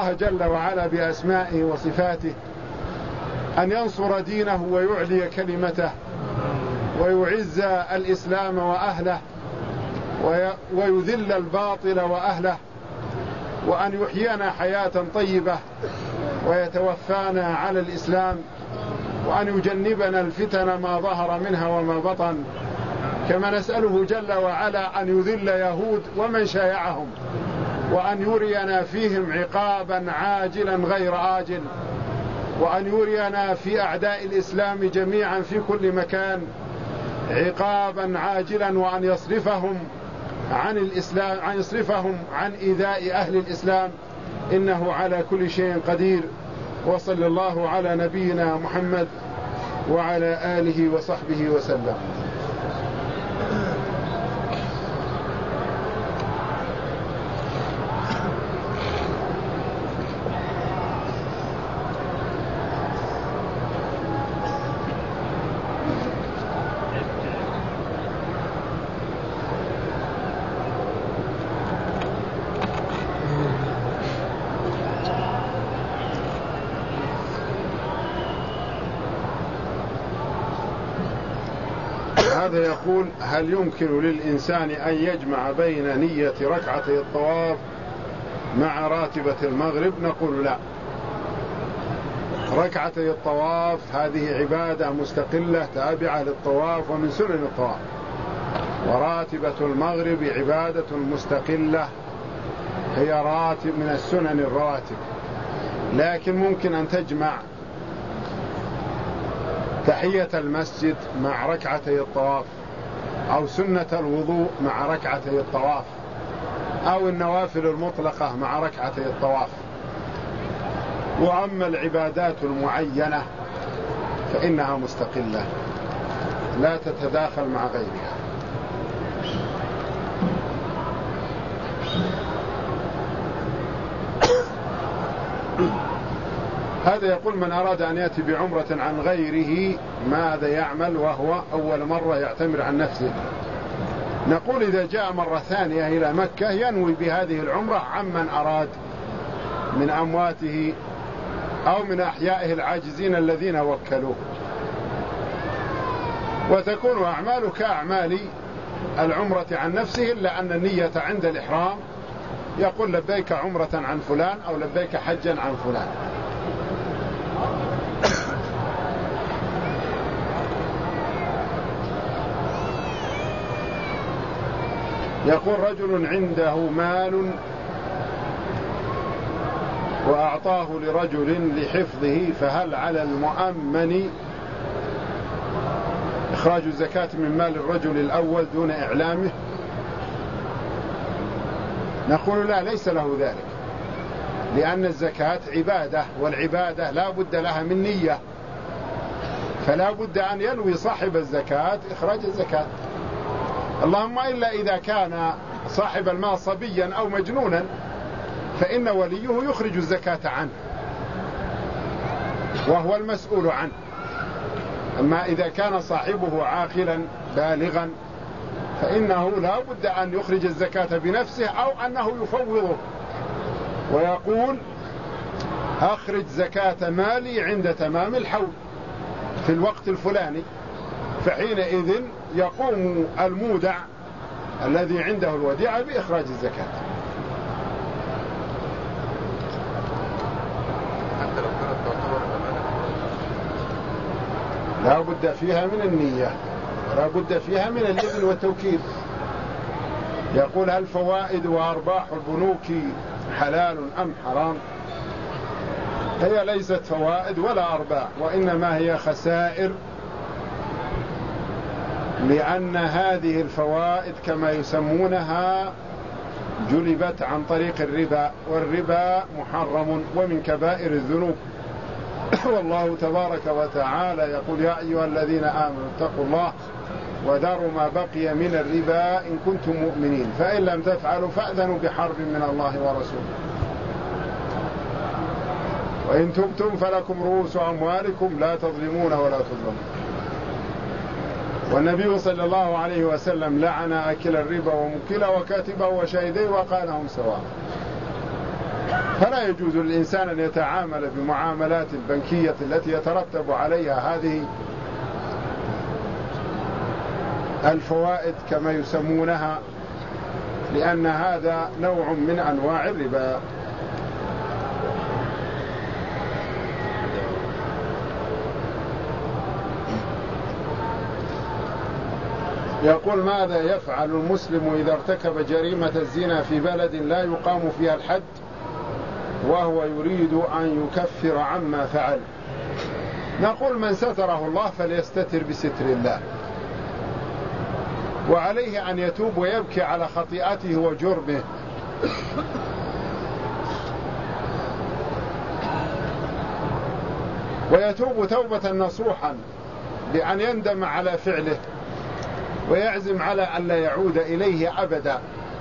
الله جل وعلا بأسمائه وصفاته أن ينصر دينه ويعلي كلمته ويعز الإسلام وأهله ويذل الباطل وأهله، وأن يحيينا حياة طيبة ويتوفانا على الإسلام، وأن يجنبنا الفتن ما ظهر منها وما بطن. كما نسأله جل وعلا أن يذل يهود ومن شايعهم، وأن يرينا فيهم عقابا عاجلا غير آجل، وأن يرينا في أعداء الإسلام جميعا في كل مكان عقابا عاجلا، وأن يصرفهم عن الإسلام، أن يصرفهم عن إيذاء أهل الإسلام، إنه على كل شيء قدير. وصلى الله على نبينا محمد وعلى آله وصحبه وسلم. هذا يقول: هل يمكن للإنسان أن يجمع بين نية ركعتي الطواف مع راتبة المغرب؟ نقول لا. ركعتي الطواف هذه عبادة مستقلة تابعة للطواف ومن سنن الطواف، وراتبة المغرب عبادة مستقلة هي راتب من السنن الرواتب، لكن ممكن أن تجمع تحية المسجد مع ركعتي الطواف، أو سنة الوضوء مع ركعتي الطواف، أو النوافل المطلقة مع ركعتي الطواف. وأما العبادات المعينة فإنها مستقلة لا تتداخل مع غيرها. هذا يقول: من أراد أن يأتي بعمرة عن غيره ماذا يعمل وهو أول مرة يعتمر عن نفسه؟ نقول: إذا جاء مرة ثانية إلى مكة ينوي بهذه العمرة عمن أراد من أمواته أو من أحيائه العاجزين الذين وكلوه، وتكون أعماله كأعمال العمرة عن نفسه، إلا أن النية عند الإحرام يقول: لبيك عمرة عن فلان أو لبيك حجا عن فلان. يقول: رجل عنده مال وأعطاه لرجل لحفظه، فهل على المؤمن إخراج الزكاة من مال الرجل الأول دون إعلامه؟ نقول: لا، ليس له ذلك، لأن الزكاة عبادة، والعبادة لا بد لها من نية، فلا بد أن ينوي صاحب الزكاة إخراج الزكاة. اللهم إلا إذا كان صاحب المال صبيا أو مجنونا فإن وليه يخرج الزكاة عنه وهو المسؤول عنه. أما إذا كان صاحبه عاقلا بالغا فإنه لا بد أن يخرج الزكاة بنفسه، أو أنه يفوضه ويقول: أخرج زكاة مالي عند تمام الحول في الوقت الفلاني، فحينئذ يقوم المودع الذي عنده الوديعة بإخراج الزكاة. حتى لو كانت تعتبر أمانة لا بد فيها من النية، لا بد فيها من الإذن والتوكيد. يقول: هل فوائد وأرباح البنوك حلال أم حرام؟ هي ليست فوائد ولا أرباح، وإنما هي خسائر، لأن هذه الفوائد كما يسمونها جلبت عن طريق الربا، والربا محرم ومن كبائر الذنوب. والله تبارك وتعالى يقول: يا أيها الذين آمنوا اتقوا الله وذروا ما بقي من الربا إن كنتم مؤمنين، فإن لم تفعلوا فأذنوا بحرب من الله ورسوله، وإن تبتم فلكم رؤوس أموالكم لا تظلمون ولا تظلمون. والنبي صلى الله عليه وسلم لعن أكل الربا ومكله وكاتبه وشاهديه وقالهم سواء. فلا يجوز للإنسان أن يتعامل بمعاملات البنكية التي يترتب عليها هذه الفوائد كما يسمونها، لأن هذا نوع من أنواع الربا. يقول: ماذا يفعل المسلم إذا ارتكب جريمة الزنا في بلد لا يقام فيها الحد وهو يريد أن يكفر عما فعل؟ نقول: من ستره الله فليستتر بستر الله، وعليه أن يتوب ويبكي على خطيئته وجرمه، ويتوب توبة نصوحا بأن يندم على فعله ويعزم على أن لا يعود إليه أبدا.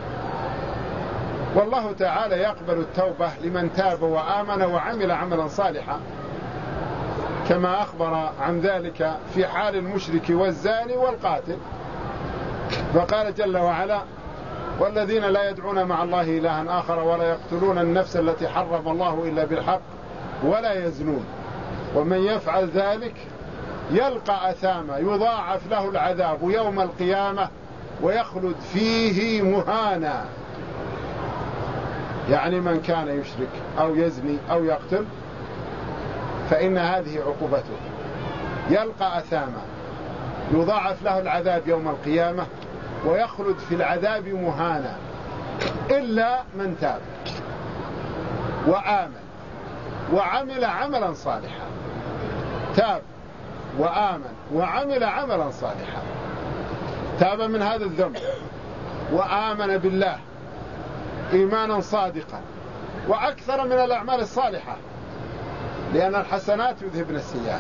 والله تعالى يقبل التوبة لمن تاب وآمن وعمل عملا صالحا، كما أخبر عن ذلك في حال المشرك والزاني والقاتل، فقال جل وعلا: والذين لا يدعون مع الله إلها آخر ولا يقتلون النفس التي حرم الله إلا بالحق ولا يزنون ومن يفعل ذلك يلقى أثاما يضاعف له العذاب يوم القيامة ويخلد فيه مهانا. يعني من كان يشرك أو يزني أو يقتل فإن هذه عقوبته، يلقى أثاما يضاعف له العذاب يوم القيامة ويخلد في العذاب مهانا، إلا من تاب وآمن وعمل عملا صالحا. تاب وآمن وعمل عملا صالحا، تاب من هذا الذنب وآمن بالله إيمانا صادقا وأكثر من الأعمال الصالحة، لأن الحسنات يذهبن السيئات،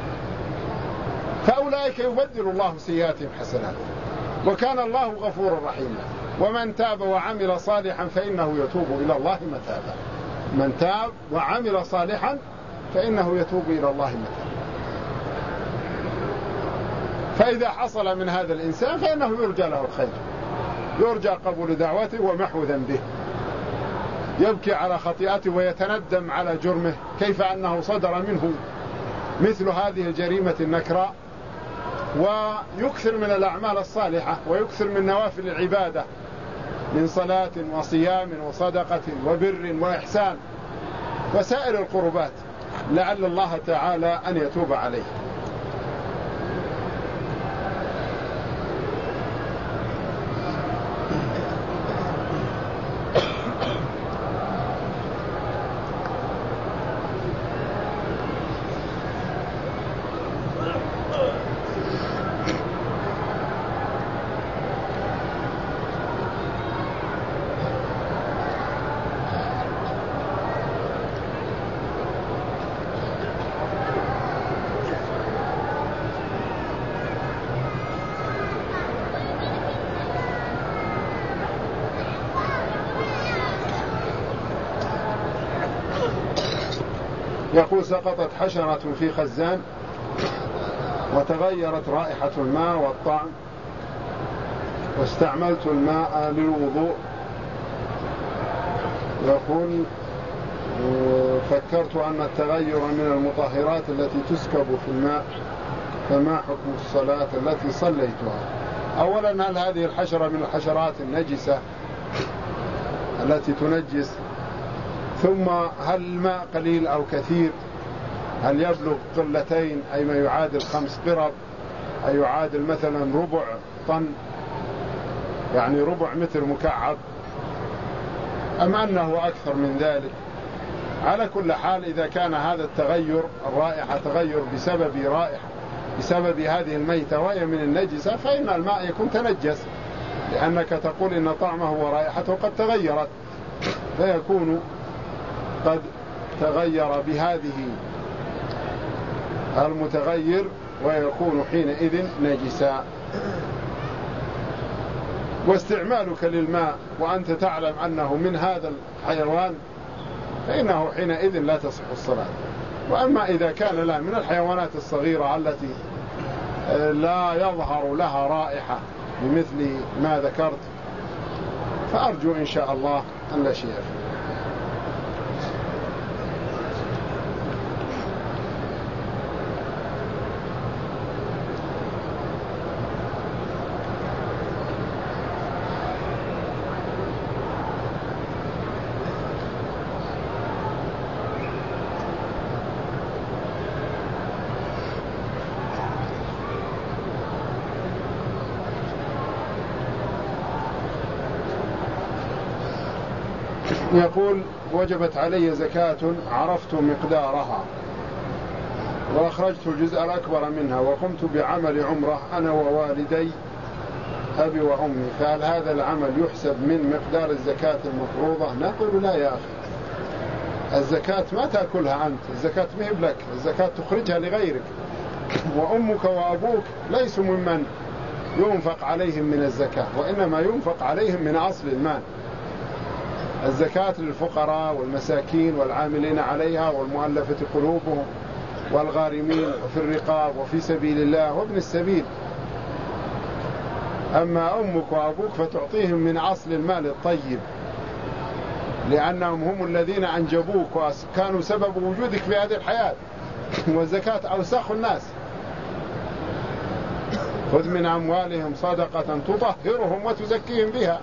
فأولئك يبدل الله سيئاتهم حسنات وكان الله غفورا رحيما. ومن تاب وعمل صالحا فإنه يتوب إلى الله متابا. من تاب وعمل صالحا فإنه يتوب إلى الله متابا. فإذا حصل من هذا الإنسان فإنه يرجى له الخير، يرجى قبول دعوته ومحو ذنبه، يبكي على خطيئته ويتندم على جرمه، كيف أنه صدر منه مثل هذه الجريمة النكراء، ويكثر من الأعمال الصالحة ويكثر من نوافل العبادة من صلاة وصيام وصدقة وبر وإحسان وسائر القربات، لعل الله تعالى أن يتوب عليه. يقول: سقطت حشرة في خزان وتغيرت رائحة الماء والطعم، واستعملت الماء للوضوء. يقول: فكرت أن التغير من المطهرات التي تسكب في الماء، فما حكم الصلاة التي صليتها؟ أولا، هل هذه الحشرة من الحشرات النجسة التي تنجس؟ ثم هل الماء قليل أو كثير؟ هل يبلغ قلتين أي ما يعادل 5 قرب، أي يعادل مثلا ربع طن، يعني ربع متر مكعب، أم أنه أكثر من ذلك؟ على كل حال، إذا كان هذا التغير الرائحة تغير بسبب هذه الميتة وهي من النجسة، فإن الماء يكون تنجس، لأنك تقول إن طعمه ورائحته قد تغيرت، فيكون قد تغير بهذه المتغير ويكون حينئذ نجسا. واستعمالك للماء وأنت تعلم أنه من هذا الحيوان فإنه حينئذ لا تصح الصلاة. وأما إذا كان لا من الحيوانات الصغيرة التي لا يظهر لها رائحة بمثل ما ذكرت، فأرجو إن شاء الله أن لا شيء فيه. يقول وجبت علي زكاة عرفت مقدارها وأخرجت الجزء الأكبر منها وقمت بعمل عمرة أنا ووالدي أبي وأمي، فهل هذا العمل يحسب من مقدار الزكاة المفروضة؟ نقول لا يا أخي، الزكاة ما تأكلها أنت، الزكاة ما هي لك، الزكاة تخرجها لغيرك، وأمك وأبوك ليسوا ممن ينفق عليهم من الزكاة، وإنما ينفق عليهم من أصل المال. الزكاة للفقراء والمساكين والعاملين عليها والمؤلفة قلوبهم والغارمين وفي الرقاب وفي سبيل الله وابن السبيل. أما أمك وأبوك فتعطيهم من أصل المال الطيب، لأنهم هم الذين أنجبوك وكانوا سبب وجودك في هذه الحياة، والزكاة أوساخ الناس. خذ من أموالهم صدقة تطهرهم وتزكيهم بها،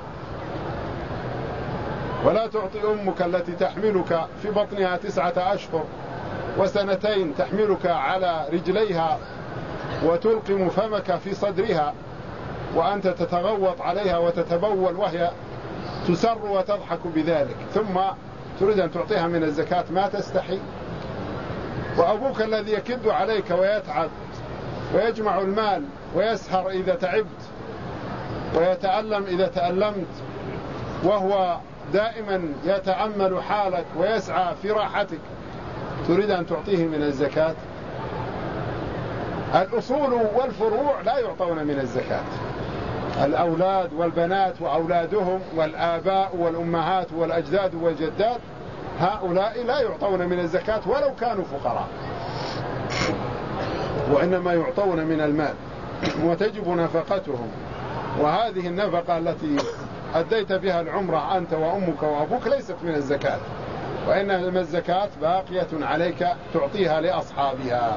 ولا تعطي أمك التي تحملك في بطنها 9 أشهر وسنتين تحملك على رجليها وتلقم فمك في صدرها وأنت تتغوط عليها وتتبول وهي تسر وتضحك بذلك، ثم تريد أن تعطيها من الزكاة، ما تستحي. وأبوك الذي يكد عليك ويتعب ويجمع المال ويسهر إذا تعبت ويتألم إذا تألمت، وهو دائما يتأمل حالك ويسعى في راحتك، تريد أن تعطيه من الزكاة؟ الأصول والفروع لا يعطون من الزكاة. الأولاد والبنات وأولادهم والآباء والأمهات والأجداد والجدات هؤلاء لا يعطون من الزكاة ولو كانوا فقراء، وإنما يعطون من المال وتجب نفقتهم. وهذه النفقة التي أديت بها العمرة أنت وأمك وأبوك ليست من الزكاة، وإنما الزكاة باقية عليك تعطيها لأصحابها.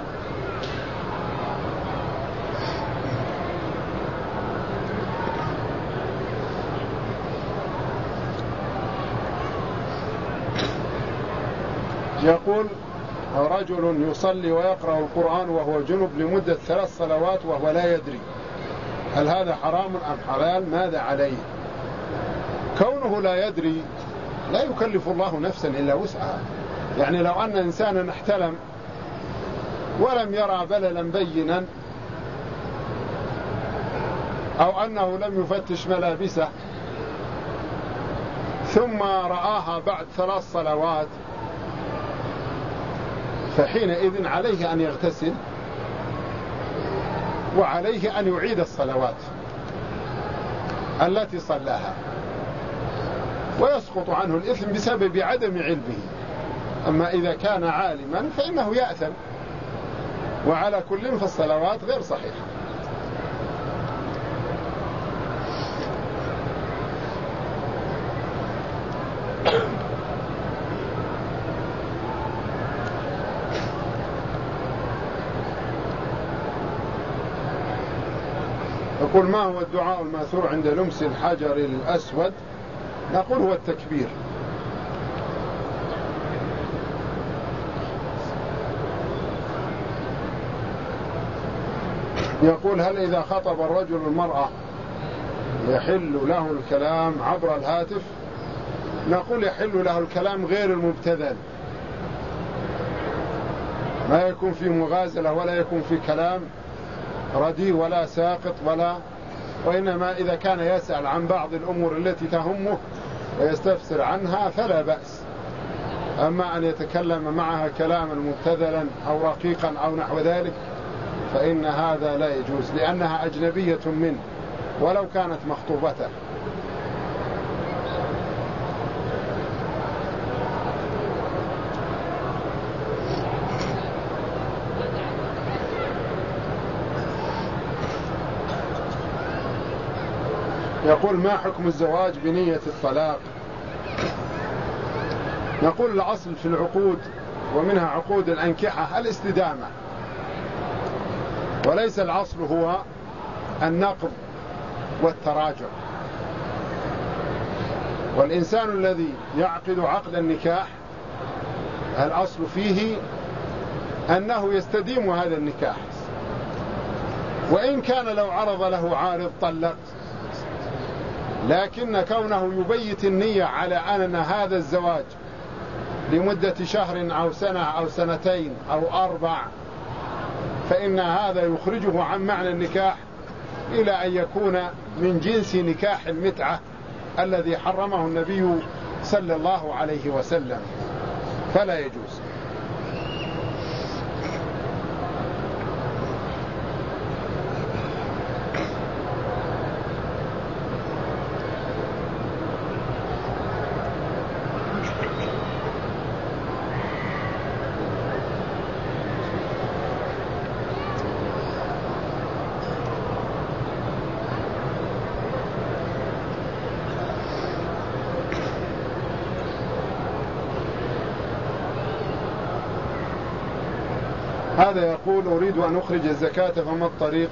يقول رجل يصلي ويقرأ القرآن وهو جنب لمدة 3 صلوات وهو لا يدري، هل هذا حرام أم حلال؟ ماذا عليه؟ كونه لا يدري لا يكلف الله نفسا إلا وسعها. يعني لو أن إنسانا احتلم ولم يرى بللا بينا، أو أنه لم يفتش ملابسه ثم رآها بعد 3 صلوات، فحينئذ عليه أن يغتسل وعليه أن يعيد الصلوات التي صلاها، ويسقط عنه الإثم بسبب عدم علمه. أما إذا كان عالما فإنه يأثم، وعلى كل فالصلوات غير صحيحة. يقول ما هو الدعاء الماثور عند لمس الحجر الأسود؟ نقول هو التكبير. يقول هل إذا خطب الرجل المرأة يحل له الكلام عبر الهاتف؟ نقول يحل له الكلام غير المبتذل، ما يكون في مغازلة ولا يكون في كلام رديء ولا ساقط وإنما إذا كان يسأل عن بعض الأمور التي تهمه ويستفسر عنها فلا بأس. أما أن يتكلم معها كلاما مبتذلا أو رقيقا أو نحو ذلك فإن هذا لا يجوز، لأنها أجنبية منه ولو كانت مخطوبته. يقول ما حكم الزواج بنية الطلاق؟ نقول الأصل في العقود ومنها عقود الأنكحة الاستدامة، وليس الأصل هو النقض والتراجع. والإنسان الذي يعقد عقد النكاح الأصل فيه أنه يستديم هذا النكاح، وإن كان لو عرض له عارض طلق لكن كونه يبيت النية على أن هذا الزواج لمدة شهر أو سنة أو سنتين أو 4 فإن هذا يخرجه عن معنى النكاح إلى أن يكون من جنس نكاح المتعة الذي حرمه النبي صلى الله عليه وسلم، فلا يجوز. هذا يقول: أريد أن أخرج الزكاة فما الطريق؟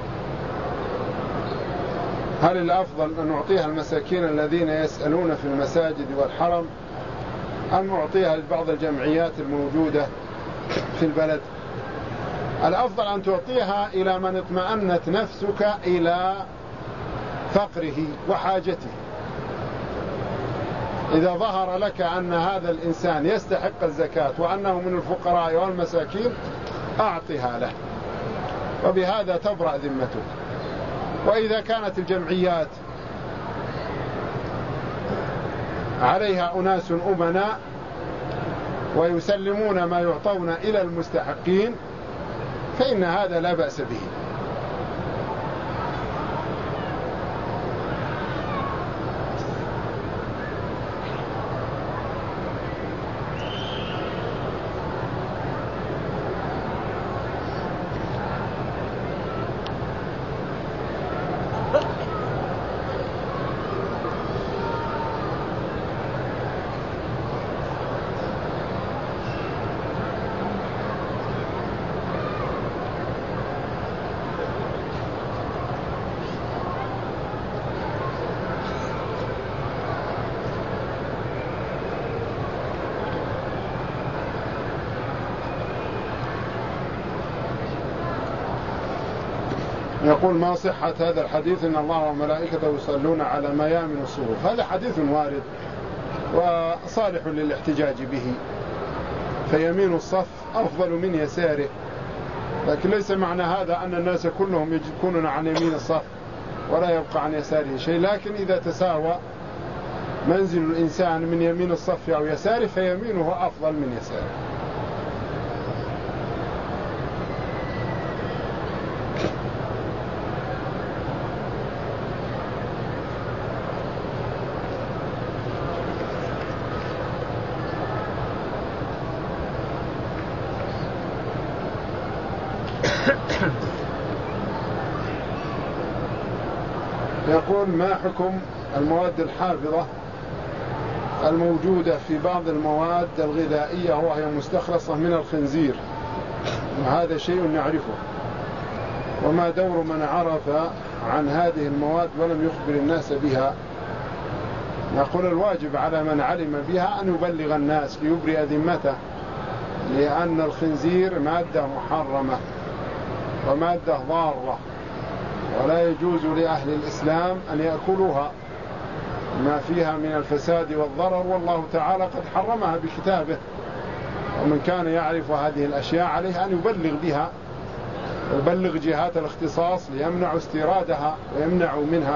هل الأفضل أن أعطيها المساكين الذين يسألون في المساجد والحرم أم أعطيها لبعض الجمعيات الموجودة في البلد؟ الأفضل أن تعطيها إلى من اطمأنت نفسك إلى فقره وحاجته. إذا ظهر لك أن هذا الإنسان يستحق الزكاة وأنه من الفقراء والمساكين أعطها له، وبهذا تبرأ ذمتك. وإذا كانت الجمعيات عليها أناس أمناء ويسلمون ما يعطون إلى المستحقين فإن هذا لا بأس به. يقول: ما صحة هذا الحديث إن الله وملائكته يصلون على ميامن الصفوف؟ هذا حديث وارد وصالح للاحتجاج به، فيمين الصف أفضل من يساره، لكن ليس معنى هذا أن الناس كلهم يكونون عن يمين الصف ولا يبقى عن يساره شيء، لكن إذا تساوى منزل الإنسان من يمين الصف أو يساره فيمينه أفضل من يساره. يقول: ما حكم المواد الحافظة الموجودة في بعض المواد الغذائية وهي مستخلصة من الخنزير؟ وهذا شيء نعرفه، وما دور من عرف عن هذه المواد ولم يخبر الناس بها؟ نقول: الواجب على من علم بها أن يبلغ الناس ليبرئ ذمته، لأن الخنزير مادة محرمة ومادة ضارة، ولا يجوز لأهل الإسلام أن يأكلوها ما فيها من الفساد والضرر، والله تعالى قد حرمها بكتابه. ومن كان يعرف هذه الأشياء عليه أن يبلغ بها، يبلغ جهات الاختصاص ليمنعوا استيرادها ويمنعوا منها.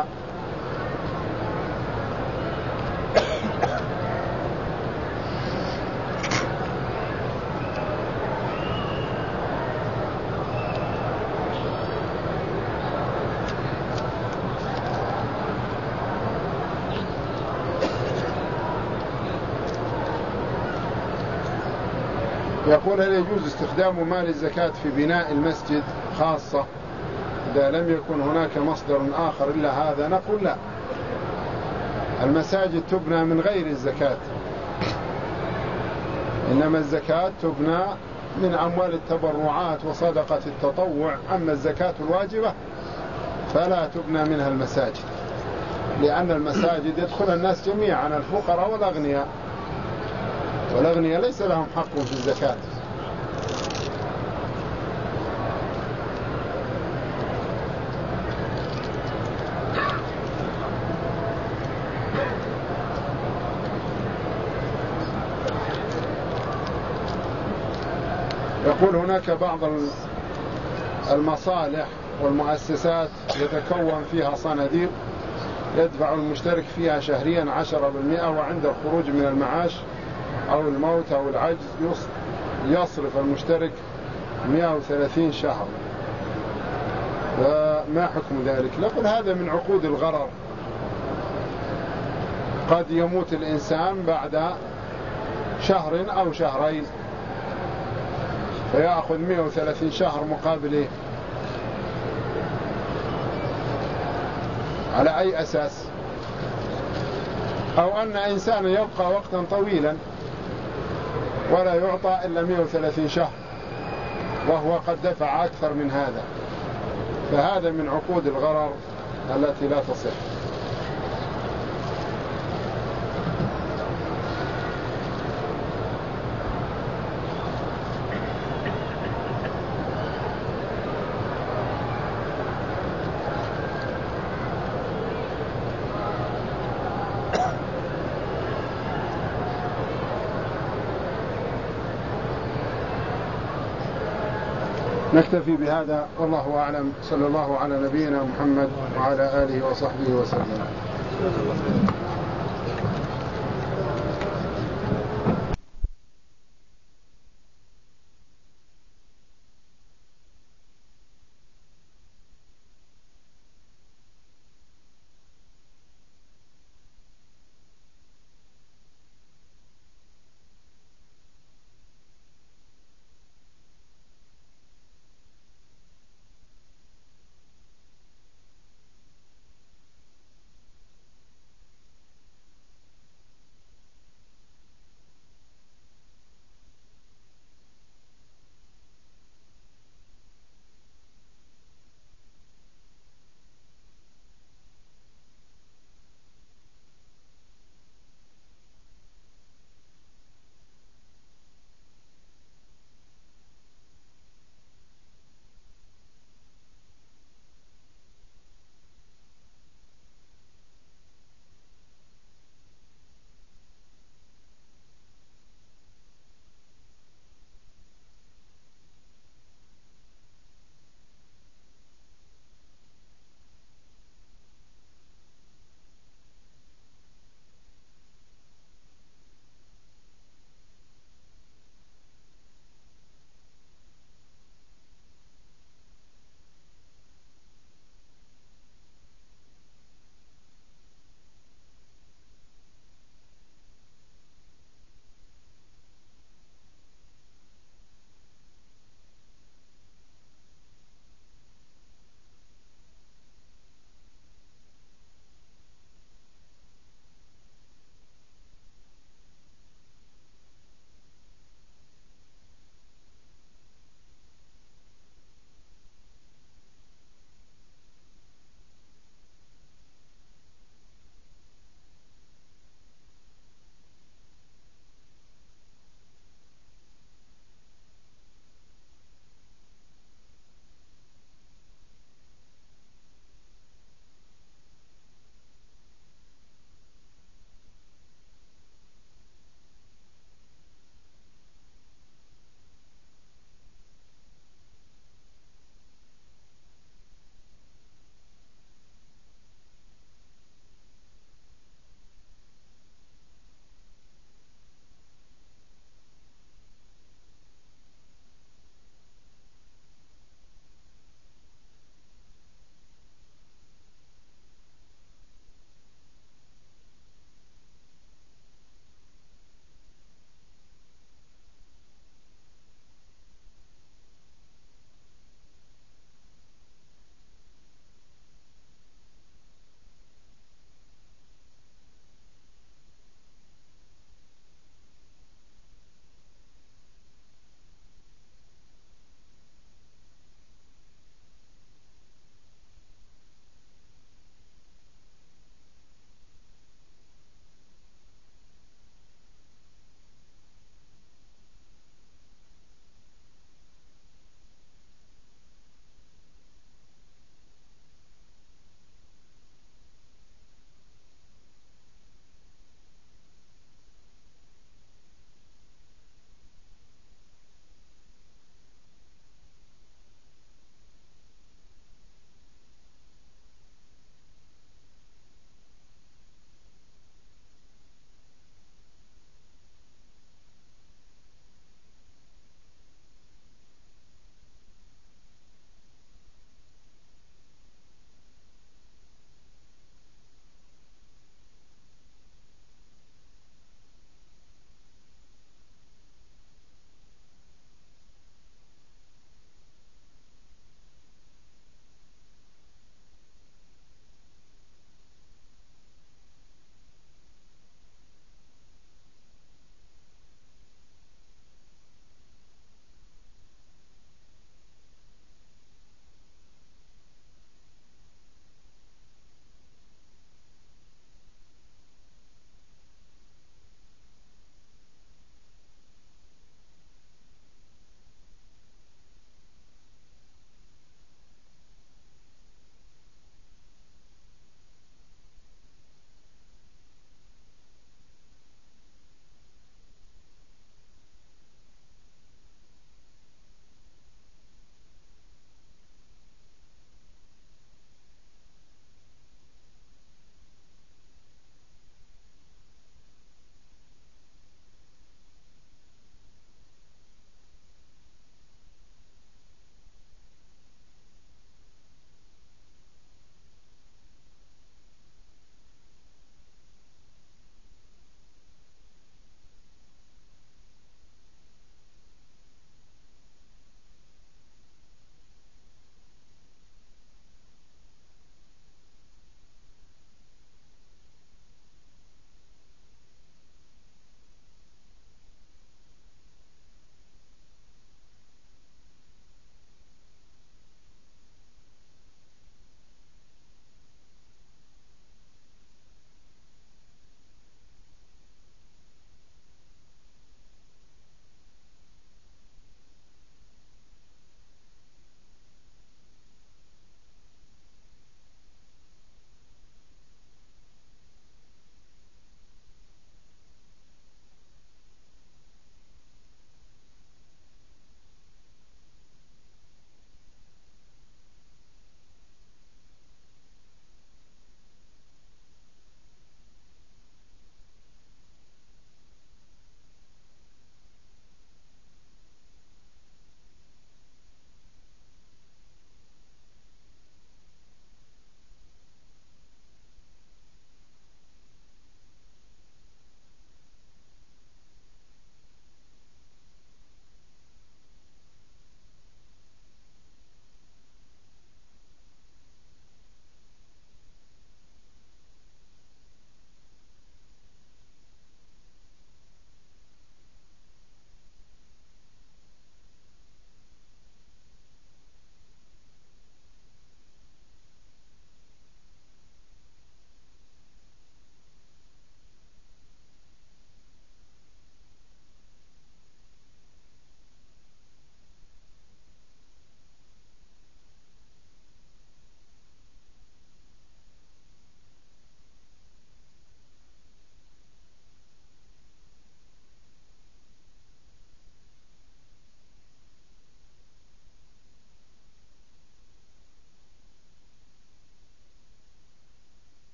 يقول: هل يجوز استخدام مال الزكاة في بناء المسجد خاصة إذا لم يكن هناك مصدر آخر إلا هذا؟ نقول: لا، المساجد تبنى من غير الزكاة، إنما الزكاة تبنى من أموال التبرعات وصدقة التطوع، أما الزكاة الواجبة فلا تبنى منها المساجد، لأن المساجد يدخل الناس جميعا، الفقراء والأغنياء، والأغنياء ليس لهم حق في الزكاة. يقول هناك بعض المصالح والمؤسسات يتكون فيها صناديق يدفع المشترك فيها شهريا 10%، وعند الخروج من المعاش أو الموت أو العجز يصرف المشترك 130 شهر، فما حكم ذلك؟ نقول هذا من عقود الغرر. قد يموت الإنسان بعد شهر أو شهرين فيأخذ 130 شهر مقابله، على أي أساس؟ أو أن إنسان يبقى وقتا طويلا ولا يعطى إلا 130 شهر وهو قد دفع أكثر من هذا، فهذا من عقود الغرر التي لا تصح. نكتفي بهذا والله أعلم. صلى الله على نبينا محمد وعلى آله وصحبه وسلم.